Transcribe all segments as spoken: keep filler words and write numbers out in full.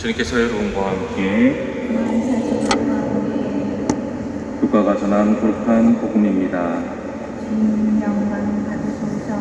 주님께서 여러분과 함께 누가가 전한 거룩한 복음입니다. 주님 영광 받으소서.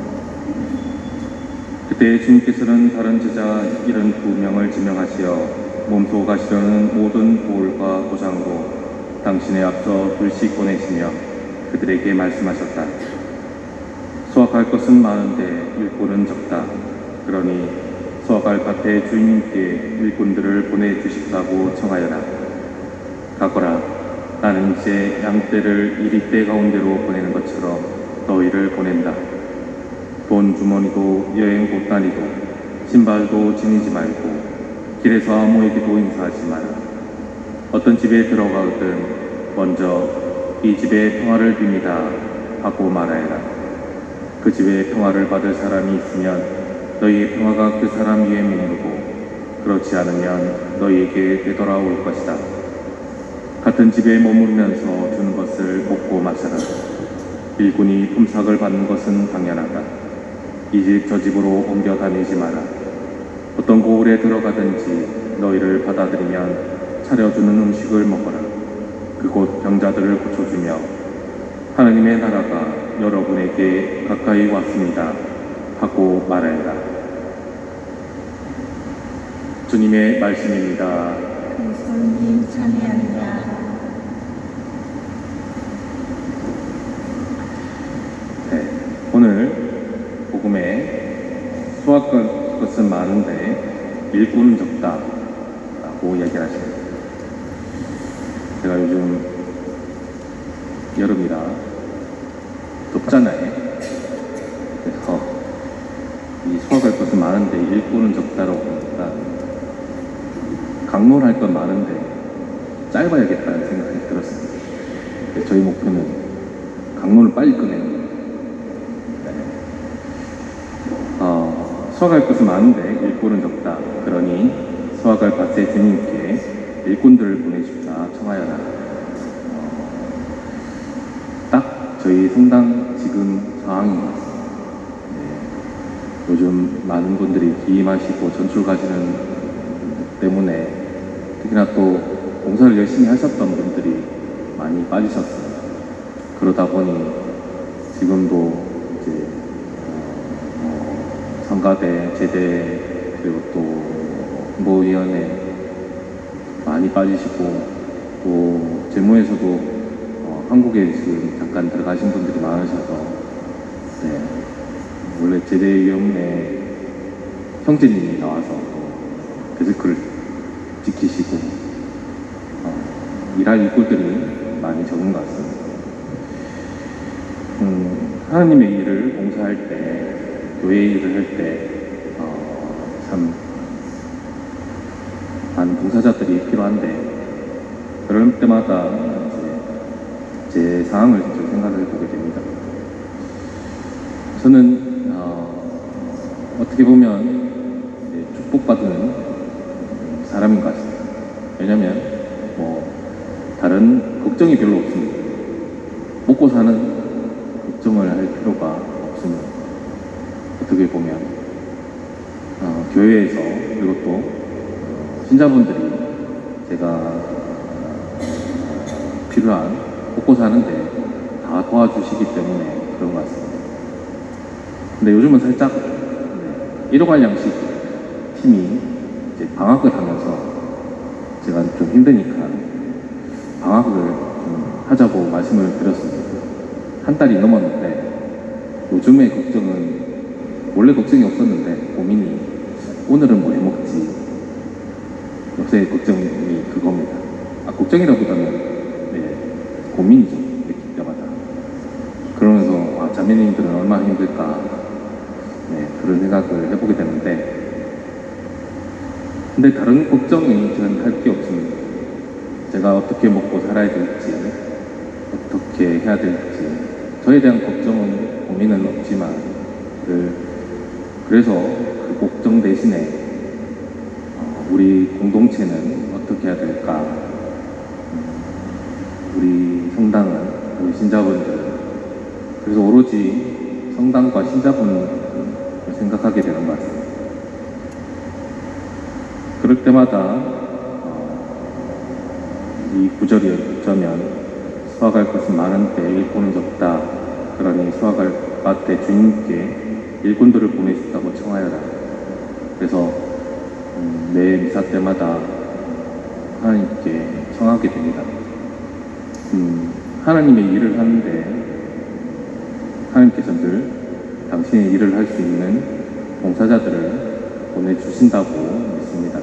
그때 주님께서는 다른 제자 일흔두 명을 지명하시어 몸소 가시려는 모든 보울과 도장으로 당신의 앞서 둘씩 보내시며 그들에게 말씀하셨다. 수확할 것은 많은데 일꾼은 적다. 그러니 수확할 밭의 주인님께 일꾼들을 보내주십사고 청하여라. 가거라. 나는 이제 양떼를 이리떼 가운데로 보내는 것처럼 너희를 보낸다. 돈 주머니도 여행 못 다니고 신발도 지니지 말고 길에서 아무에게도 인사하지 마라. 어떤 집에 들어가거든 먼저 이 집에 평화를 빕니다 하고 말하여라. 그 집에 평화를 받을 사람이 있으면 너희의 평화가 그 사람 위에 머무르고 그렇지 않으면 너희에게 되돌아올 것이다. 같은 집에 머무르면서 주는 것을 먹고 마셔라. 일꾼이 품삯을 받는 것은 당연하다. 이 집 저 집으로 옮겨 다니지 마라. 어떤 고을에 들어가든지 너희를 받아들이면 차려주는 음식을 먹어라. 그곳 병자들을 고쳐주며 하나님의 나라가 여러분에게 가까이 왔습니다 하고 말하여라. 주님의 말씀입니다. 그리스도님 찬양합니다. 네, 오늘 복음에 수확할 것은 많은데 일꾼은 적다 라고 이야기를 하십니다. 제가 요즘 여름이라 덥잖아요. 그래서 이 수확할 것은 많은데 일꾼은 적다라고 보니까 강론할 건 많은데 짧아야겠다는 생각이 들었습니다. 저희 목표는 강론을 빨리 끝내는 거예요. 네. 어, 수확할 것은 많은데 일꾼은 적다. 그러니 수확할 밭의 주님께 일꾼들을 보내십사 청하여라. 어, 딱 저희 성당 지금 상황인 것 같습니다. 네. 요즘 많은 분들이 기임하시고 전출 가시는 때문에 특히나 또 봉사를 열심히 하셨던 분들이 많이 빠지셨어요. 그러다 보니 지금도 이제 어, 성가대, 제대 그리고 또 홍보위원회 많이 빠지시고 또 재무에서도 어, 한국에 지금 잠깐 들어가신 분들이 많으셔서 네, 원래 제대위원회 형제님이 나와서 데스크를 지키시고 어, 일할 일꾼들이 많이 적은 것 같습니다. 음, 하나님의 일을 봉사할 때, 교회 일을 할 때 참 많은 봉사자들이 필요한데 그럴 때마다 이제 제 상황을 좀 생각을 해보게 됩니다. 저는 어, 어떻게 보면 축복받은 사람인 것 같습니다. 왜냐면 뭐 다른 걱정이 별로 없습니다. 먹고 사는 걱정을 할 필요가 없습니다. 어떻게 보면 어, 교회에서 그리고 또 어, 신자분들이 제가 어, 필요한 먹고 사는데 다 도와주시기 때문에 그런 것 같습니다. 근데 요즘은 살짝 네, 일요관량식 팀이 이제 방학을 하면서 제가 좀 힘드니까 방학을 좀 하자고 말씀을 드렸습니다. 한 달이 넘었는데 요즘의 걱정은 원래 걱정이 없었는데 고민이 오늘은 뭐 해먹지. 요새 걱정이 그겁니다. 아, 걱정이라보다는 네, 고민이죠. 느낄 때마다. 그러면서 아, 자매님들은 얼마나 힘들까 네, 그런 생각을 해보게 되는데 근데 다른 걱정이 저는 할 게 없습니다. 제가 어떻게 먹고 살아야 될지, 어떻게 해야 될지, 저에 대한 걱정은, 고민은 없지만, 그, 그래서 그 걱정 대신에 우리 공동체는 어떻게 해야 될까? 우리 성당은, 우리 신자분들, 그래서 오로지 성당과 신자분을 생각하게 되는 것 같습니다. 그럴 때마다 어, 이 구절이 어쩌면 수확할 것은 많은데 일꾼은 적다. 그러니 수확할 밭의 주인께 일꾼들을 보내준다고 청하여라. 그래서 음, 매 미사 때마다 하나님께 청하게 됩니다. 음, 하나님의 일을 하는데 하나님께서 늘 당신의 일을 할 수 있는 봉사자들을 보내주신다고 믿습니다.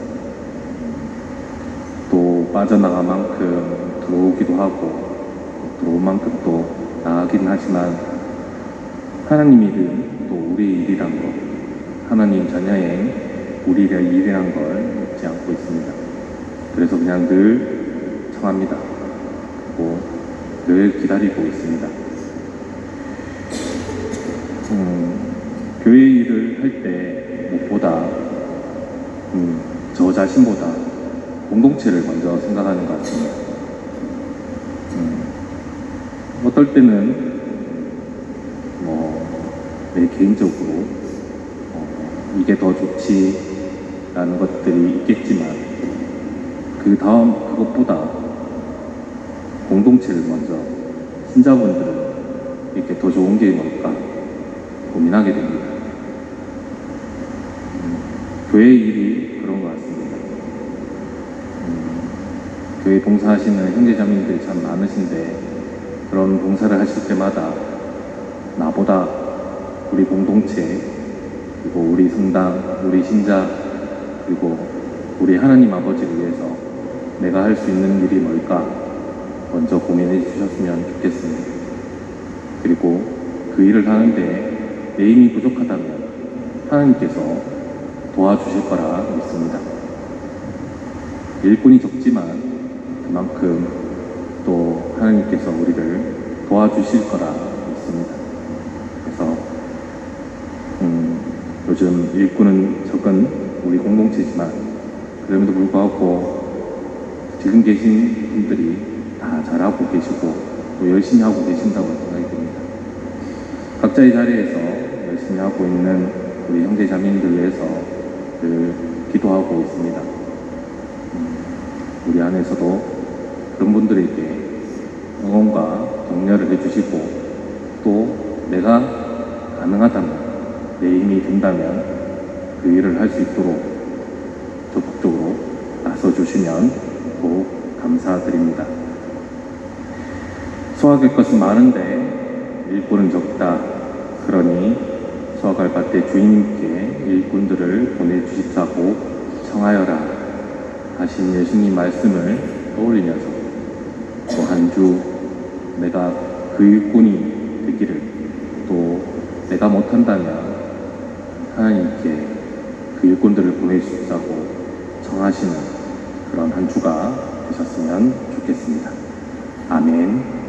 또 빠져나갈 만큼 들어오기도 하고 들어올 만큼 또 나가긴 하지만 하나님 일은 또 우리의 일이란 것, 하나님 자녀의 우리의 일이란 걸 잊지 않고 있습니다. 그래서 그냥 늘 청합니다. 그리고 늘 기다리고 있습니다. 음, 교회 일을 할 때 무엇보다 음, 저 자신보다 공동체를 먼저 생각하는 것 같습니다. 음, 어떨 때는 뭐 내 개인적으로 어, 이게 더 좋지라는 것들이 있겠지만 그 다음 그것보다 공동체를 먼저 신자분들은 이렇게 더 좋은 게 뭘까 고민하게 됩니다. 음, 교회 일이 그런 것 같습니다. 음, 교회 봉사하시는 형제자매님들이 참 많으신데 그런 봉사를 하실 때마다 나보다 우리 공동체 그리고 우리 성당, 우리 신자 그리고 우리 하나님 아버지를 위해서 내가 할 수 있는 일이 뭘까 먼저 고민해 주셨으면 좋겠습니다. 그리고 그 일을 하는데 내 힘이 부족하다면 하나님께서 도와주실 거라 믿습니다. 일꾼이 적지만 그만큼 또 하나님께서 우리를 도와주실 거라 믿습니다. 그래서 음, 요즘 일꾼은 적은 우리 공동체지만 그럼에도 불구하고 지금 계신 분들이 다 잘하고 계시고 또 열심히 하고 계신다고 생각이 듭니다. 각자의 자리에서 열심히 하고 있는 우리 형제 자매님들 위해서 늘 기도하고 있습니다. 음, 우리 안에서도 그런 분들에게 응원과 격려를 해주시고 또 내가 가능하다면 내 힘이 든다면 그 일을 할 수 있도록 적극적으로 나서주시면 더욱 감사드립니다. 수확할 것은 많은데 일꾼은 적다. 그러니 수확할 밭의 주인님께 일꾼들을 보내주십사고 청하여라 하신 예수님 말씀을 떠올리면서 또 한 주 내가 그 일꾼이 되기를 또 내가 못한다면 하나님께 그 일꾼들을 보내주십사고 청하시는 그런 한 주가 되셨으면 좋겠습니다. 아멘.